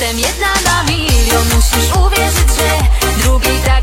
Jestem jedna na milion, musisz uwierzyć, że drugiej tak